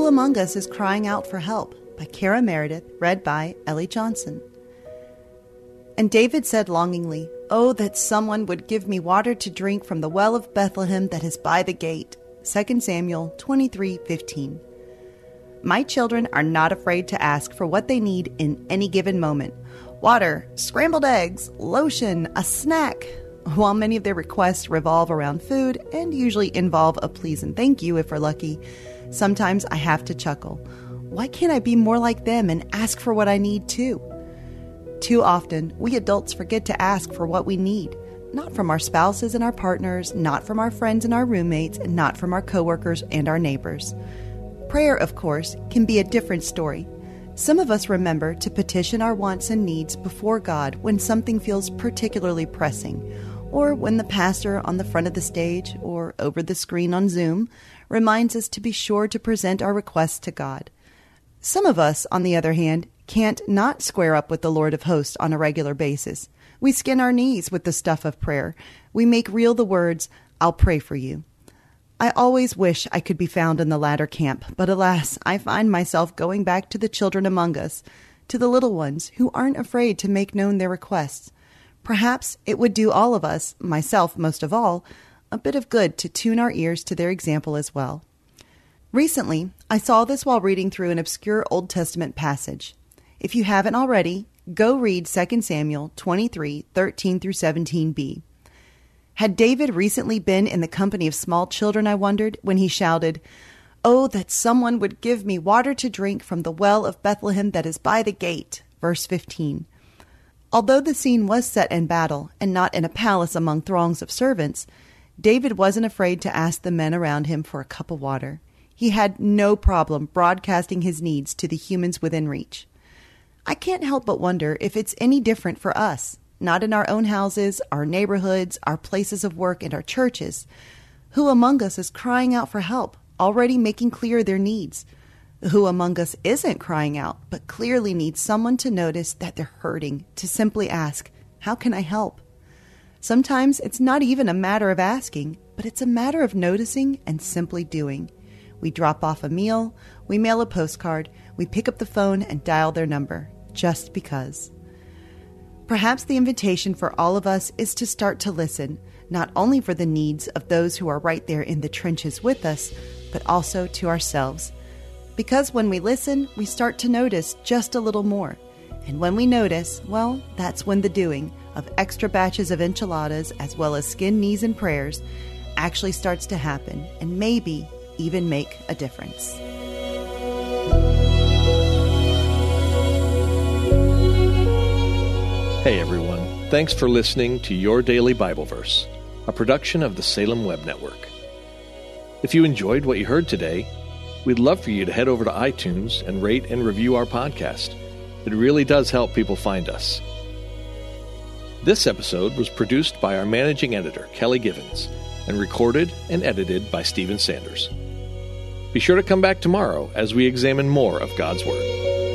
Who Among Us is Crying Out for Help by Kara Meredith, read by Ellie Johnson. And David said longingly, "Oh, that someone would give me water to drink from the well of Bethlehem that is by the gate." 2 Samuel 23:15. My children are not afraid to ask for what they need in any given moment. Water, scrambled eggs, lotion, a snack. While many of their requests revolve around food and usually involve a please and thank you if we're lucky, sometimes I have to chuckle. Why can't I be more like them and ask for what I need too? Too often, we adults forget to ask for what we need, not from our spouses and our partners, not from our friends and our roommates, and not from our coworkers and our neighbors. Prayer, of course, can be a different story. Some of us remember to petition our wants and needs before God when something feels particularly pressing, or when the pastor on the front of the stage or over the screen on Zoom reminds us to be sure to present our requests to God. Some of us, on the other hand, can't not square up with the Lord of hosts on a regular basis. We skin our knees with the stuff of prayer. We make real the words, "I'll pray for you." I always wish I could be found in the latter camp, but alas, I find myself going back to the children among us, to the little ones who aren't afraid to make known their requests. Perhaps it would do all of us, myself most of all, a bit of good to tune our ears to their example as well. Recently, I saw this while reading through an obscure Old Testament passage. If you haven't already, go read 2 Samuel 23:13-17b. Had David recently been in the company of small children, I wondered, when he shouted, "Oh, that someone would give me water to drink from the well of Bethlehem that is by the gate," verse 15. Although the scene was set in battle and not in a palace among throngs of servants, David wasn't afraid to ask the men around him for a cup of water. He had no problem broadcasting his needs to the humans within reach. I can't help but wonder if it's any different for us, not in our own houses, our neighborhoods, our places of work, and our churches. Who among us is crying out for help, already making clear their needs? Who among us isn't crying out, but clearly needs someone to notice that they're hurting, to simply ask, "How can I help?" Sometimes it's not even a matter of asking, but it's a matter of noticing and simply doing. We drop off a meal, we mail a postcard, we pick up the phone and dial their number, just because. Perhaps the invitation for all of us is to start to listen, not only for the needs of those who are right there in the trenches with us, but also to ourselves. Because when we listen, we start to notice just a little more. And when we notice, well, that's when the doing of extra batches of enchiladas as well as skinned knees and prayers actually starts to happen and maybe even make a difference. Hey everyone, thanks for listening to Your Daily Bible Verse, a production of the Salem Web Network. If you enjoyed what you heard today, we'd love for you to head over to iTunes and rate and review our podcast. It really does help people find us. This episode was produced by our managing editor, Kelly Givens, and recorded and edited by Stephen Sanders. Be sure to come back tomorrow as we examine more of God's Word.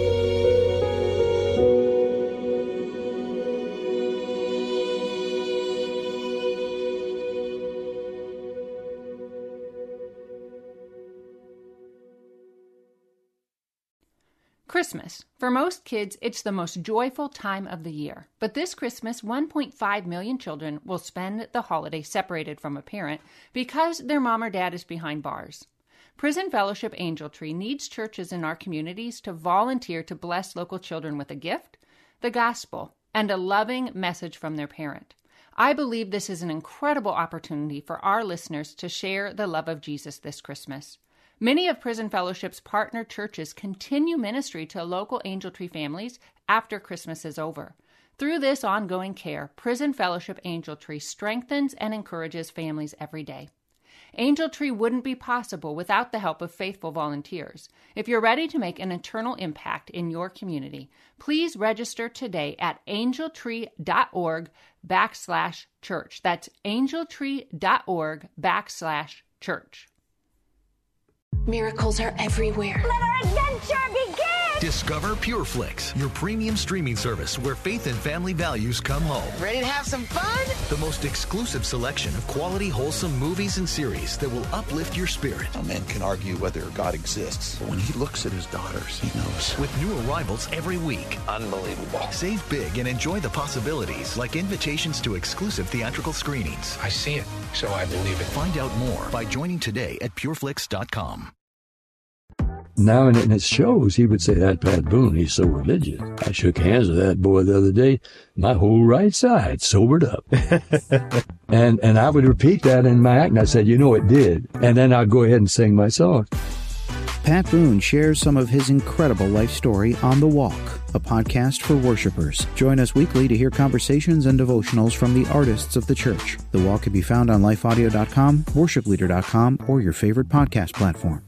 Christmas. For most kids, it's the most joyful time of the year. But this Christmas, 1.5 million children will spend the holiday separated from a parent because their mom or dad is behind bars. Prison Fellowship Angel Tree needs churches in our communities to volunteer to bless local children with a gift, the gospel, and a loving message from their parent. I believe this is an incredible opportunity for our listeners to share the love of Jesus this Christmas. Many of Prison Fellowship's partner churches continue ministry to local Angel Tree families after Christmas is over. Through this ongoing care, Prison Fellowship Angel Tree strengthens and encourages families every day. Angel Tree wouldn't be possible without the help of faithful volunteers. If you're ready to make an eternal impact in your community, please register today at angeltree.org/church. That's angeltree.org/church. Miracles are everywhere. Let our adventure begin! Discover PureFlix, your premium streaming service where faith and family values come home. Ready to have some fun? The most exclusive selection of quality, wholesome movies and series that will uplift your spirit. A man can argue whether God exists, but when he looks at his daughters, he knows. With new arrivals every week. Unbelievable. Save big and enjoy the possibilities, like invitations to exclusive theatrical screenings. I see it, so I believe it. Find out more by joining today at pureflix.com. Now, and it shows, he would say, that Pat Boone, he's so religious. I shook hands with that boy the other day. My whole right side sobered up. and I would repeat that in my act, and I said, you know, it did. And then I'd go ahead and sing my song. Pat Boone shares some of his incredible life story on The Walk, a podcast for worshipers. Join us weekly to hear conversations and devotionals from the artists of the church. The Walk can be found on lifeaudio.com, worshipleader.com, or your favorite podcast platform.